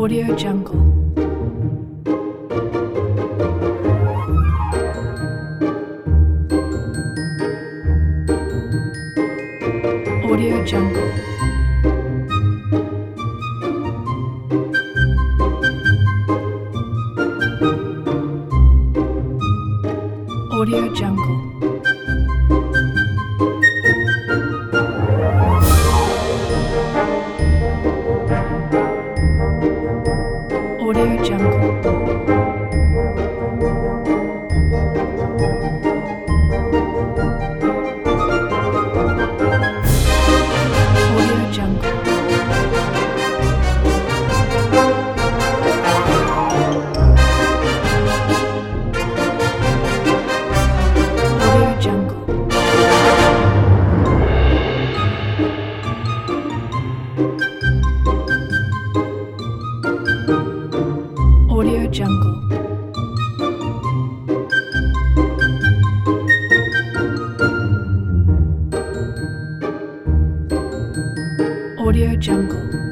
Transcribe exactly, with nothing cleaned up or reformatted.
Audio Jungle. Audio Jungle. Audio Jungle. Audio Jungle. Audio Jungle. Audio Jungle. Audio Jungle. Audio Jungle.